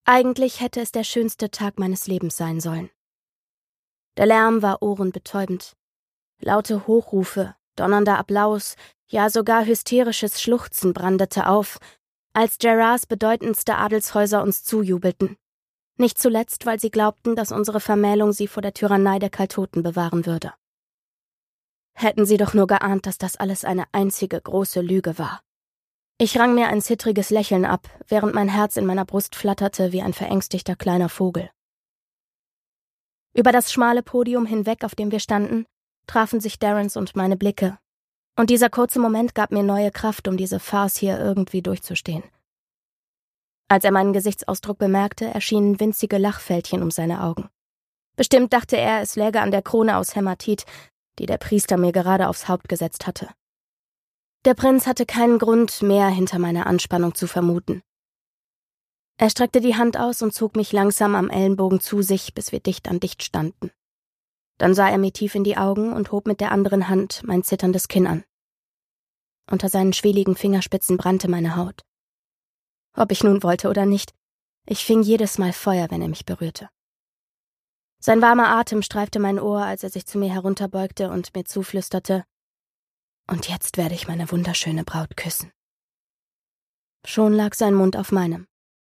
Eigentlich hätte es der schönste Tag meines Lebens sein sollen. Der Lärm war ohrenbetäubend. Laute Hochrufe, donnernder Applaus, ja sogar hysterisches Schluchzen brandete auf, als Gerards bedeutendste Adelshäuser uns zujubelten. Nicht zuletzt, weil sie glaubten, dass unsere Vermählung sie vor der Tyrannei der Kaltoten bewahren würde. Hätten sie doch nur geahnt, dass das alles eine einzige große Lüge war. Ich rang mir ein zittriges Lächeln ab, während mein Herz in meiner Brust flatterte wie ein verängstigter kleiner Vogel. Über das schmale Podium hinweg, auf dem wir standen, trafen sich Darrens und meine Blicke. Und dieser kurze Moment gab mir neue Kraft, um diese Farce hier irgendwie durchzustehen. Als er meinen Gesichtsausdruck bemerkte, erschienen winzige Lachfältchen um seine Augen. Bestimmt dachte er, es läge an der Krone aus Hämatit, die der Priester mir gerade aufs Haupt gesetzt hatte. Der Prinz hatte keinen Grund mehr hinter meiner Anspannung zu vermuten. Er streckte die Hand aus und zog mich langsam am Ellenbogen zu sich, bis wir dicht an dicht standen. Dann sah er mir tief in die Augen und hob mit der anderen Hand mein zitterndes Kinn an. Unter seinen schweligen Fingerspitzen brannte meine Haut. Ob ich nun wollte oder nicht, ich fing jedes Mal Feuer, wenn er mich berührte. Sein warmer Atem streifte mein Ohr, als er sich zu mir herunterbeugte und mir zuflüsterte: Und jetzt werde ich meine wunderschöne Braut küssen. Schon lag sein Mund auf meinem.